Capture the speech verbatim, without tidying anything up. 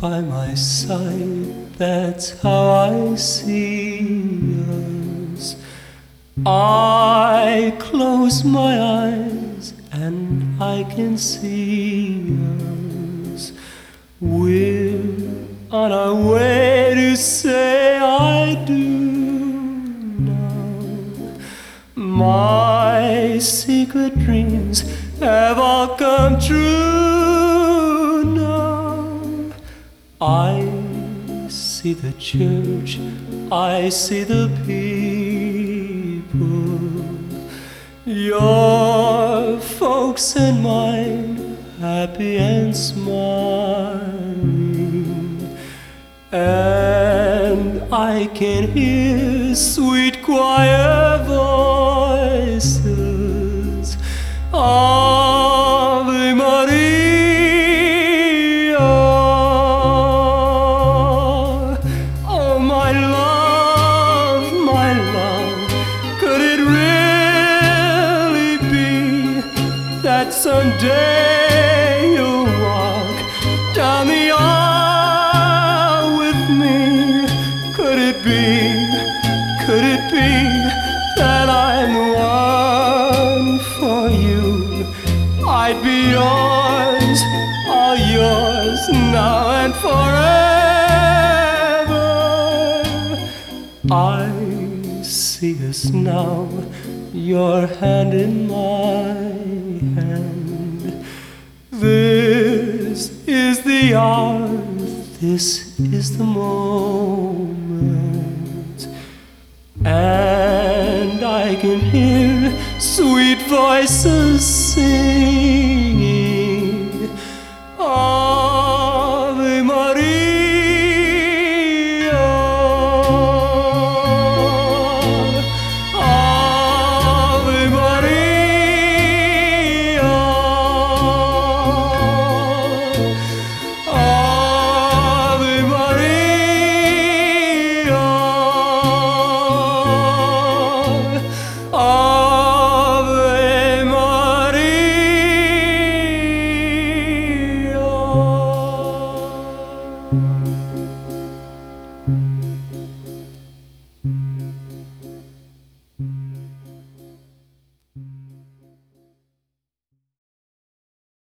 by my side, that's how I see us. I close my eyes and I can see us. We're on our way to say I do now. My secret dreams have all come true now. I see the church, I see the people, your folks and mine, happy and smiling. And I can hear sweet choir voices, Ave Maria. Oh my love, my love, could it really be that someday you'll walk down the aisle with me? Could it be, could it be that I'm the one for you? I'd be yours, all yours, now and forever. I see us now, your hand in my hand. This is the hour, this is the moment, and I can hear sweet voices sing.